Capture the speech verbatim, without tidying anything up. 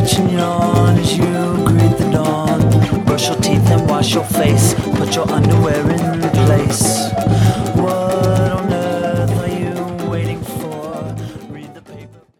stretch and yawn as you greet the dawn. Brush your teeth and wash your face, put your underwear in place. Whoa.